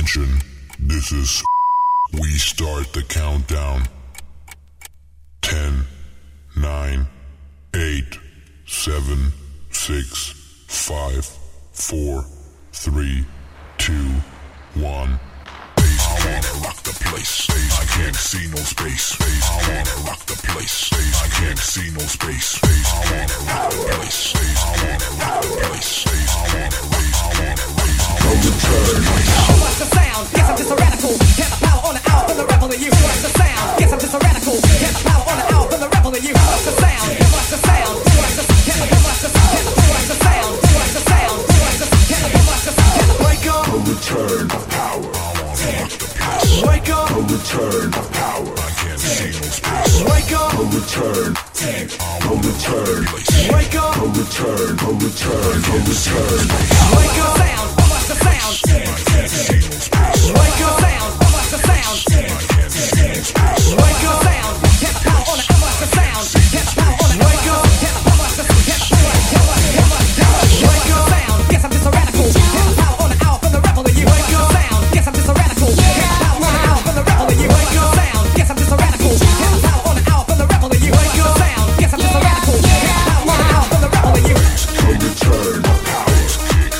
attention. This is we start the countdown. 10, 9, 8, 7, 6, 5, 4, 3, 2, 1. I wanna rock the place. I can't see no space. I wanna rock the place. I can't see no space. I wanna rock the place. I wanna rock the place. I wanna raise. I wanna raise. I wanna return. Watch the sound. Yes, I'm just a radical. Get the power on the hour from the rebel in you. Watch the sound. Yes, I'm just a radical. Get the power on the hour from the rebel in you. Watch the sound. Watch the sound. Watch the sound. Watch the sound. Watch the sound. Watch the sound. Watch the sound. Watch the sound. Wake up. A return of power. I wanna rock the place. Wake up. A return of power. I can't see no space. Wake up. A return. A return. Wake up. A return. A return. A return. Wake up. Sound. Watch the sound. I can't see no space. Wake up. Sound. Watch the sound. I can't see no space. Wake up. Sound. Get the power on the watch the sound. Get the power on the wake up. Get the power watch the get the wake up. Sound. Yes, I'm just a radical. Get the power on the hour from the rebel in you. Wake up. Sound. Yes, I'm just a radical. Get the power on the hour from the rebel in you. Wake up. Sound. Yes, I'm just a radical. Get the power on the hour from the rebel in you. Wake up. Sound. Yes, I'm just a radical. Get the power on the hour from the rebel in you. A return of power.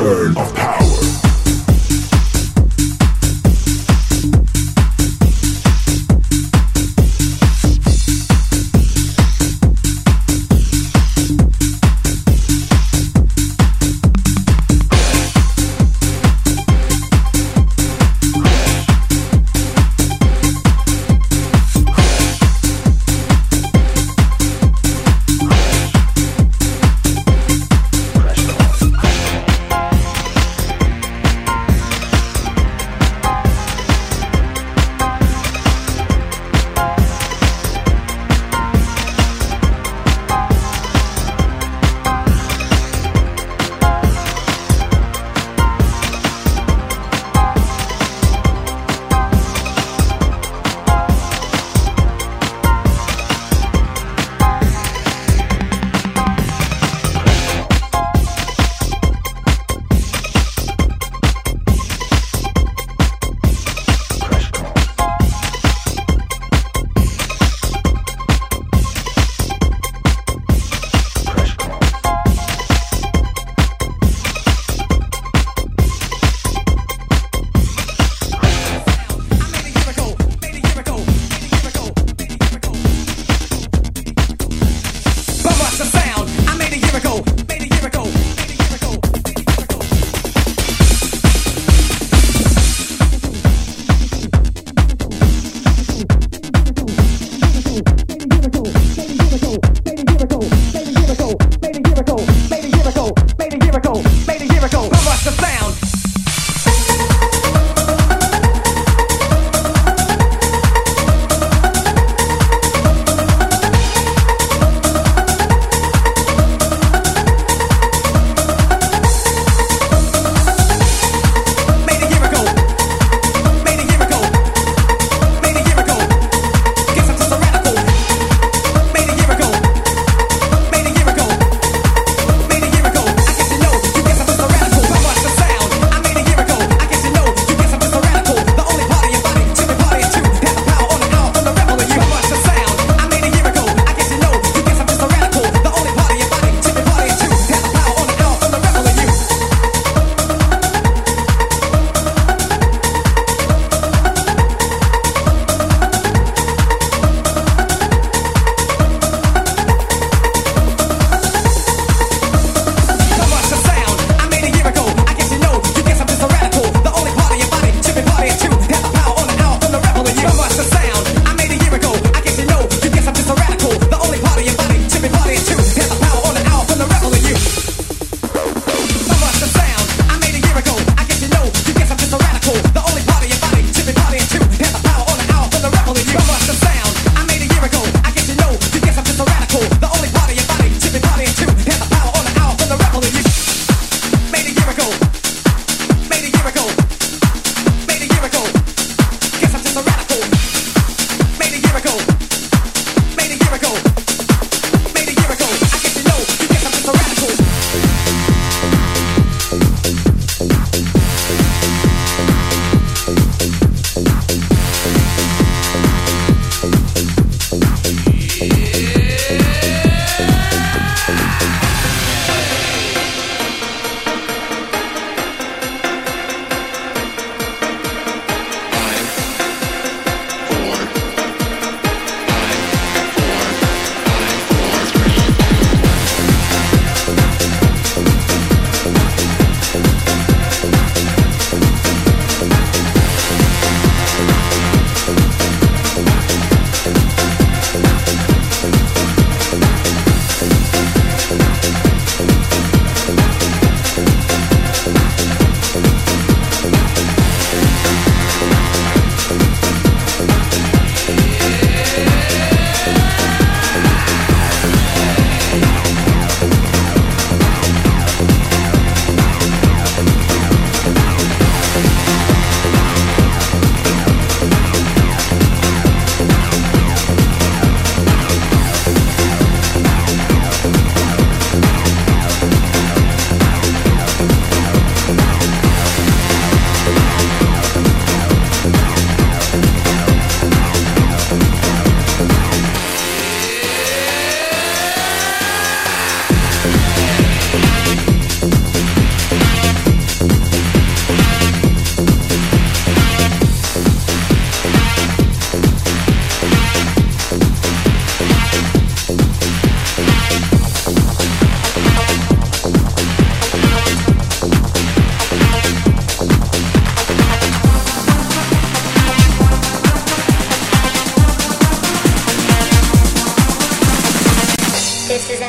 return of power.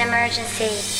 an emergency.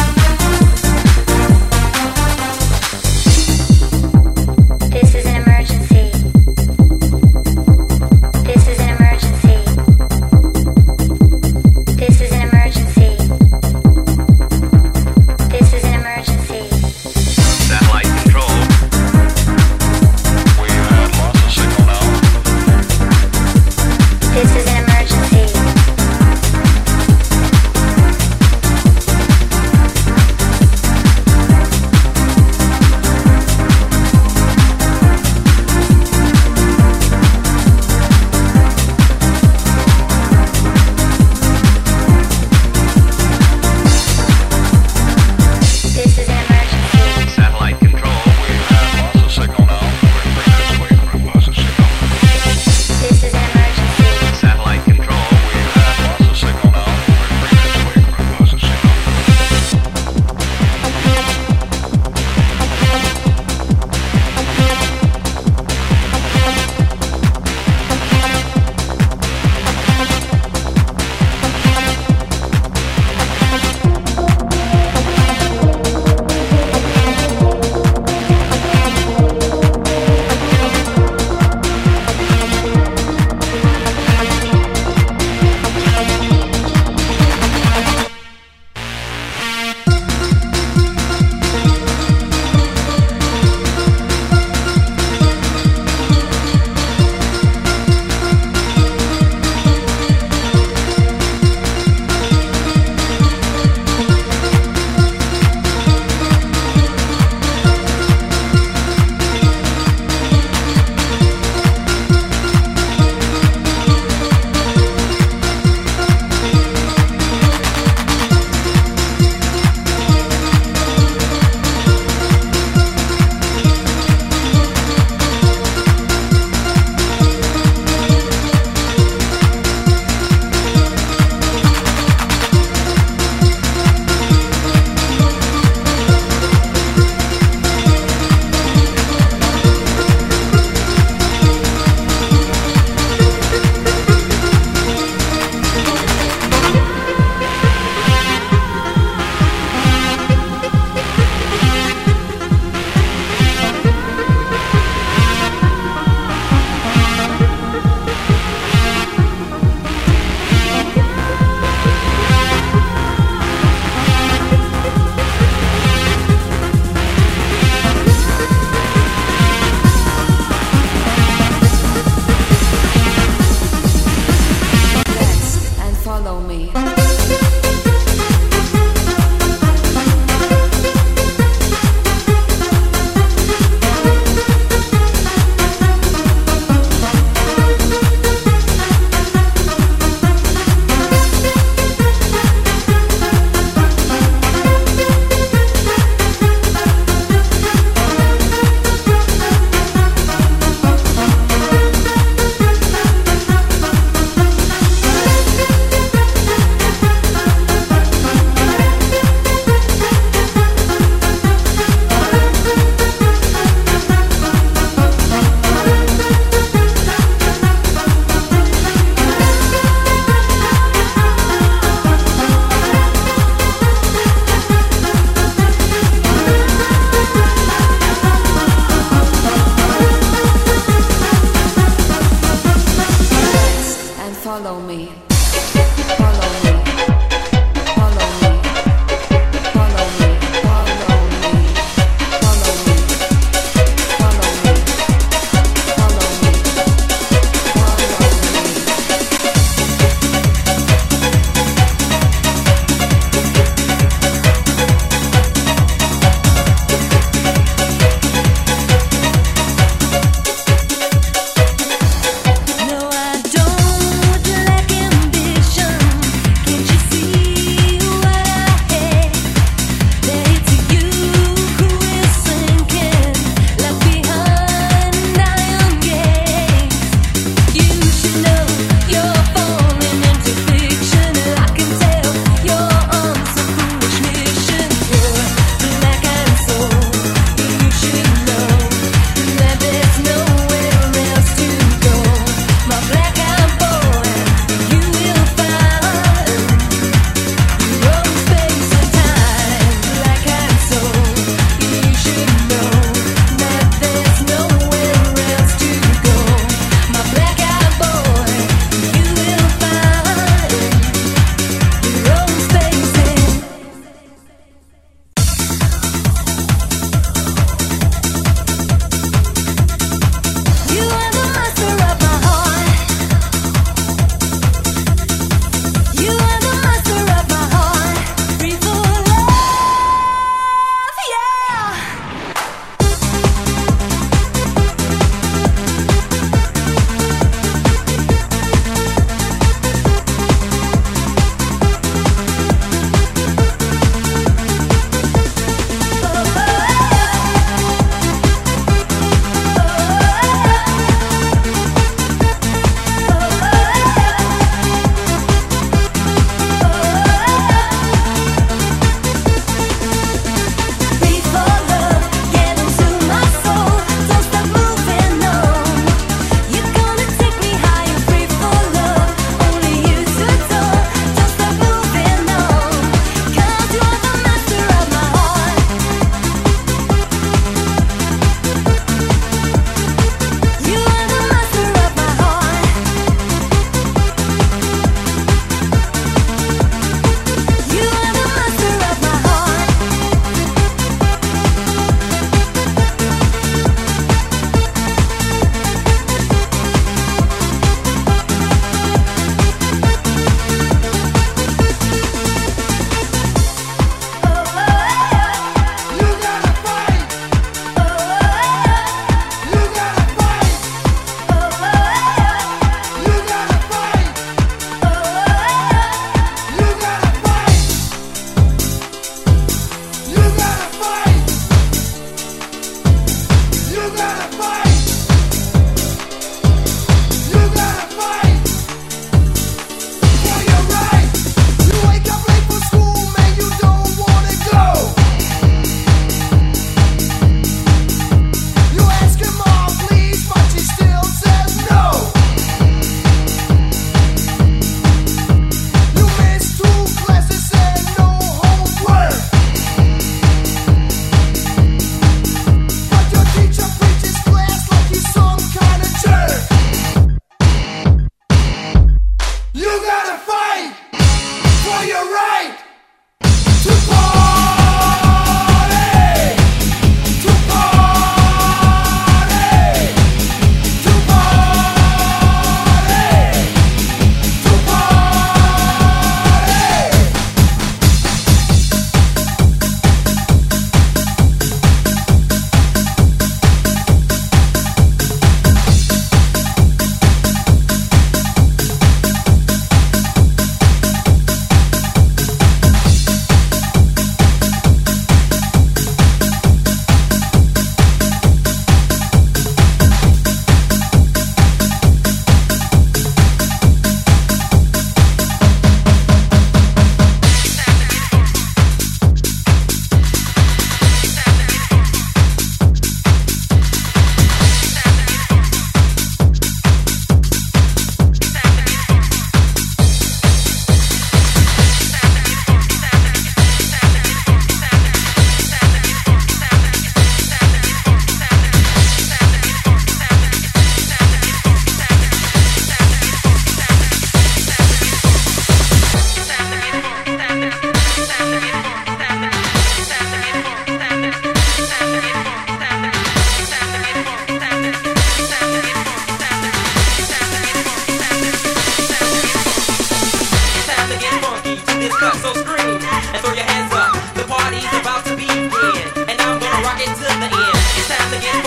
This is an emergency.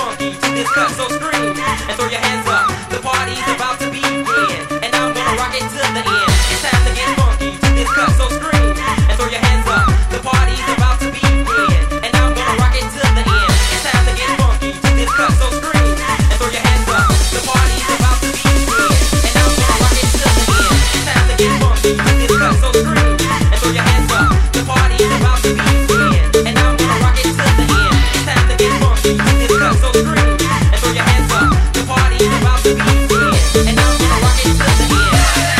funky to this cut, so scream and throw your hands up. The party's about to begin, and I'm gonna rock it to the end. It's time to get funky to this cut, so scream and throw your hands up. The party's about to begin, and I'm gonna rock it to the end. It's time to get funky to this cut, so scream and throw your hands up. The party's about to begin, and I'm gonna rock it to the end. It's time to get funky to this cut, so scream and throw your hands up. The party's about to begin, and I'm gonna rock it to the end. It's time to get funky to this cut, so scream and throw your hands up. The party's about to begin, and I'm gonna rock it to the end.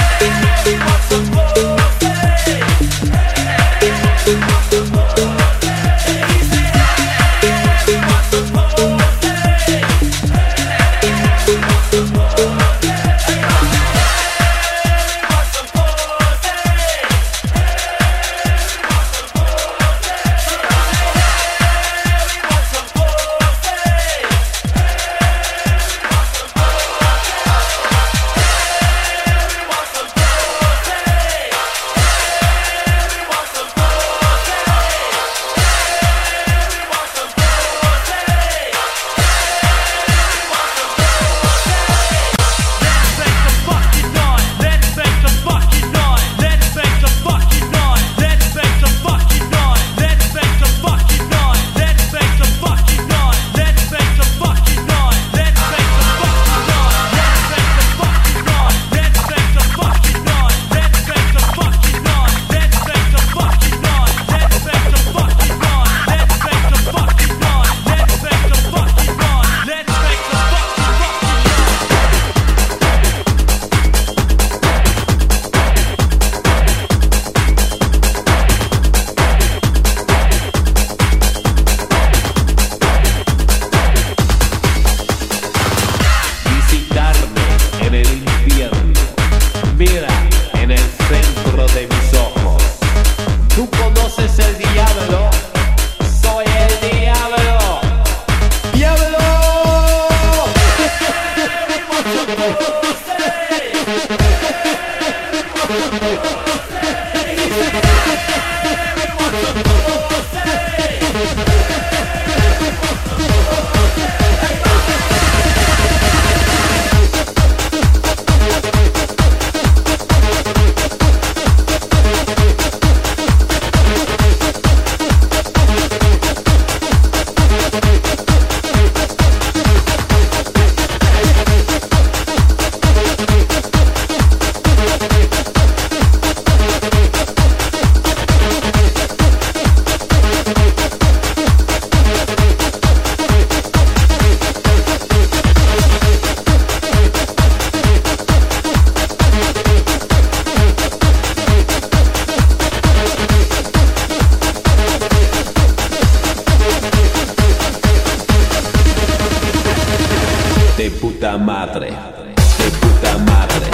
De puta madre, de puta madre,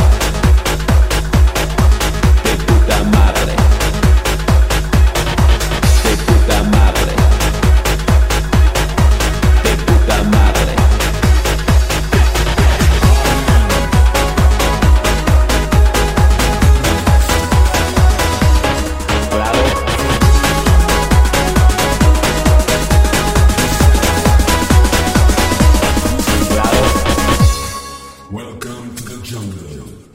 de puta madre, de puta madre, de puta madre. Claro. Welcome to the jungle.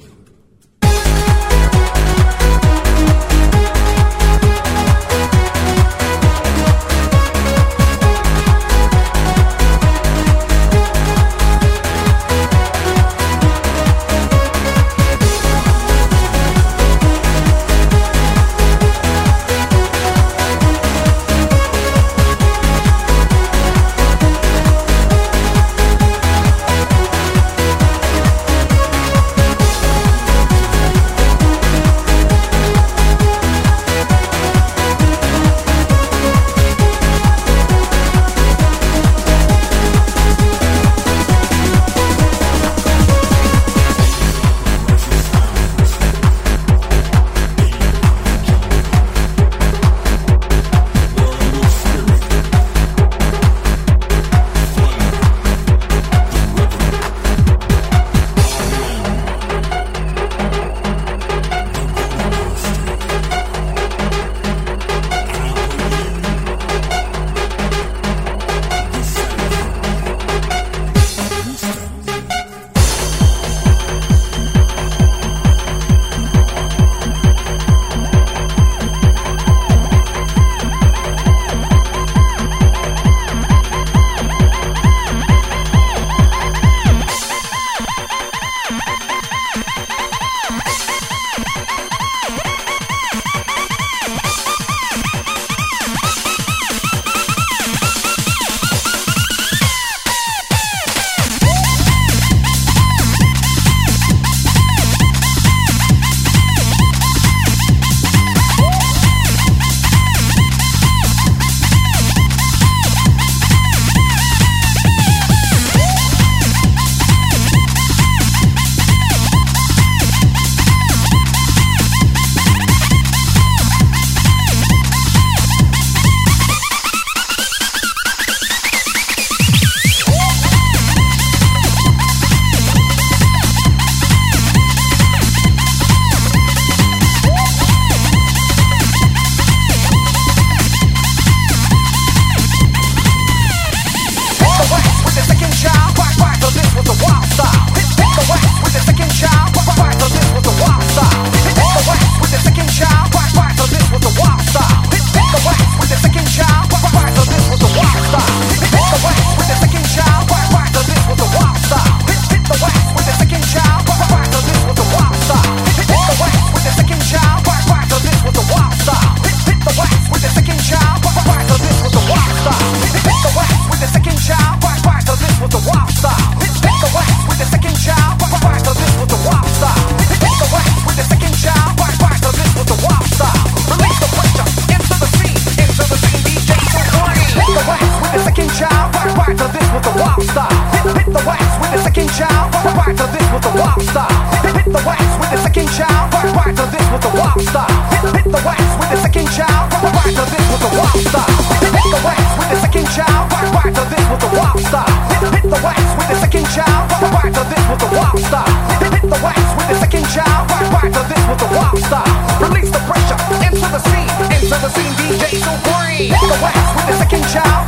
Hit the wax with the second child. Prior to this was the wild style. Hit the wax with the second child. Prior to this was the wild style. Hit the wax with the second child. Prior to this was the wild style. Hit the wax with the second child. Prior to this was the wild style. Hit the wax with the second child. Prior to this was the wild style. Hit the wax with the second child. Prior to this was the wild style. Release the pressure into the scene. Into the scene, DJ Supreme. Hit the wax with the second child.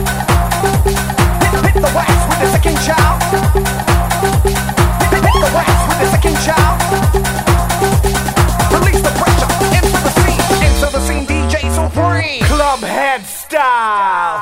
Hit the wax with the second child. Hit the wax with the second child. Release the pressure into the scene, DJ Supreme. Clubhead style.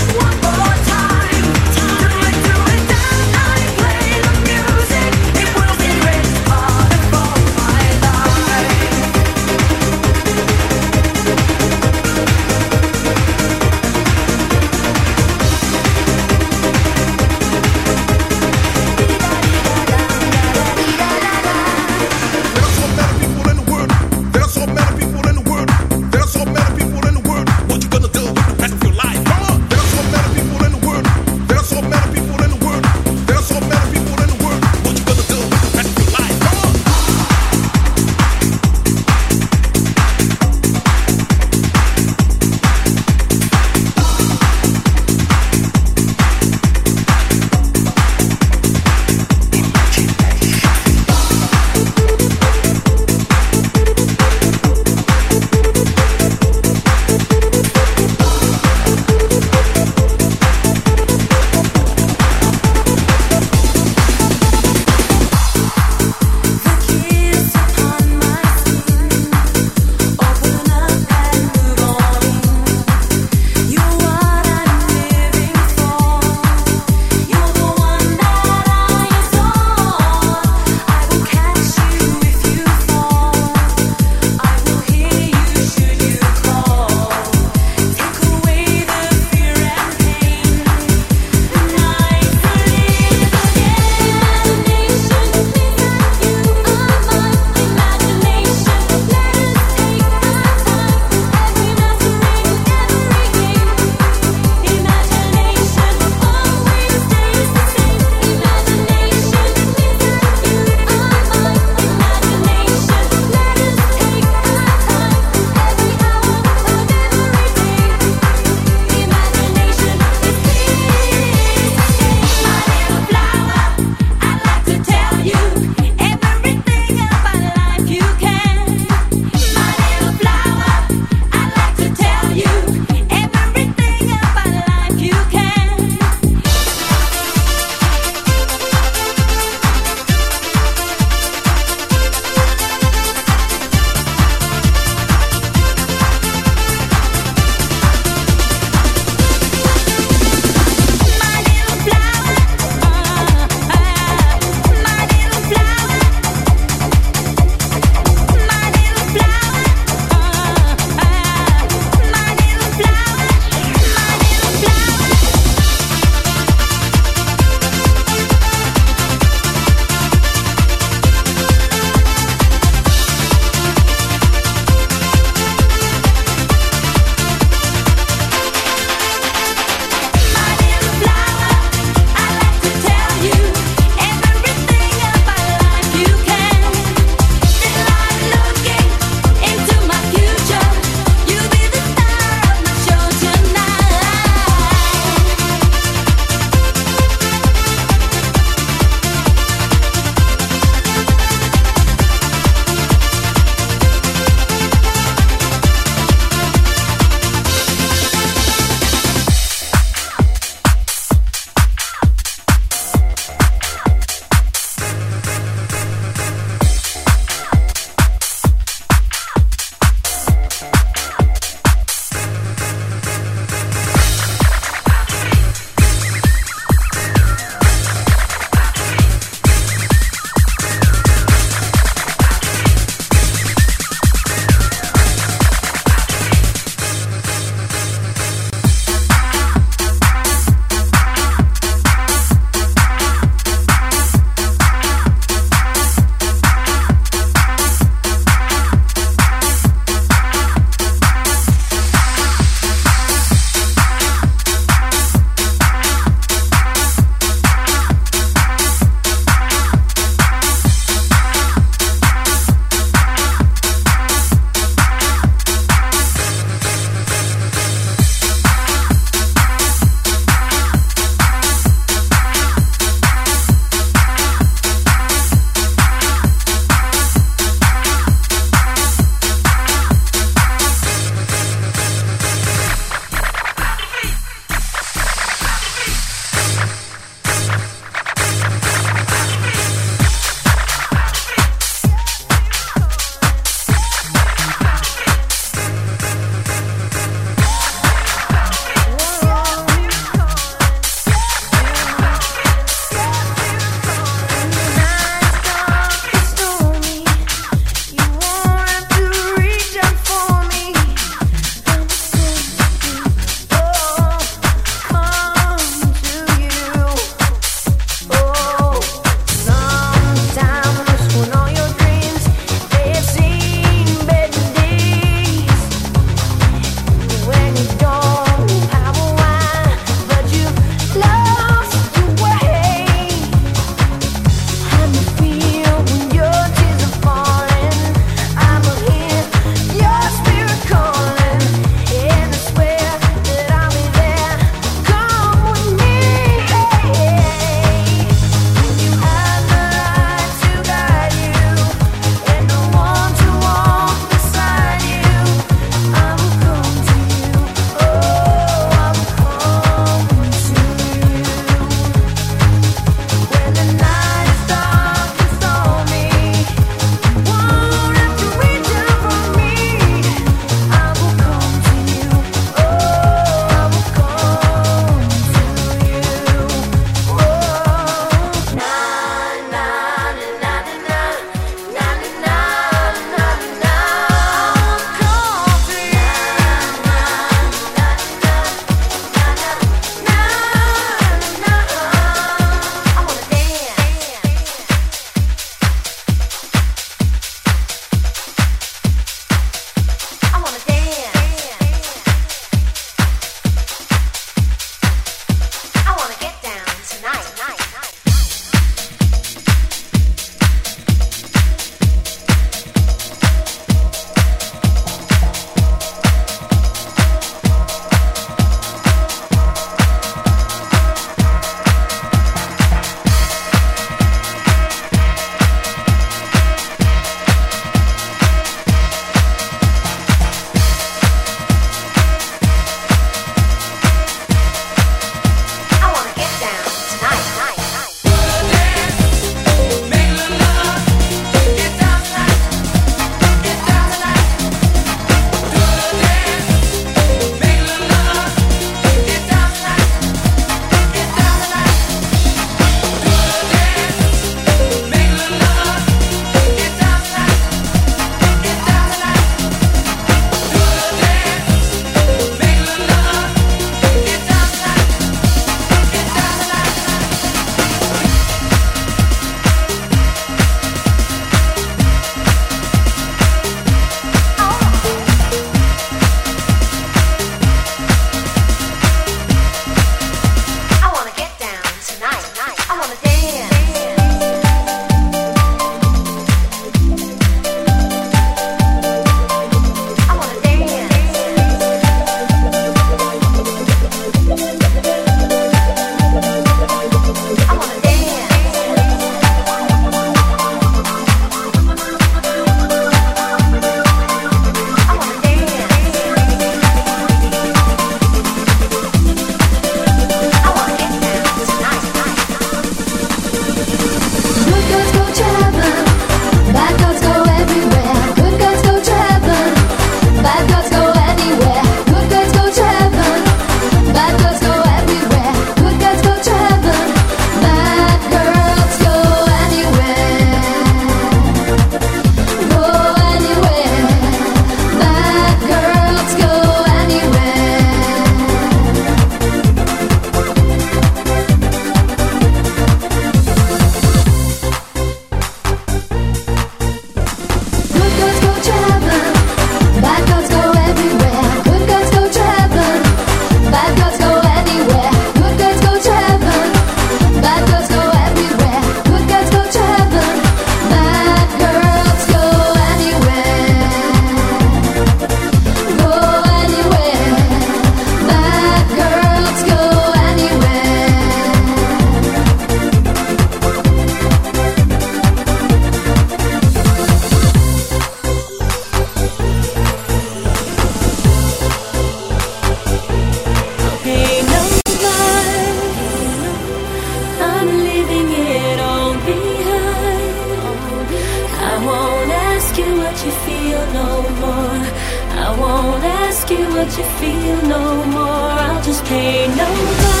what you feel no more. I'll just pay no mind.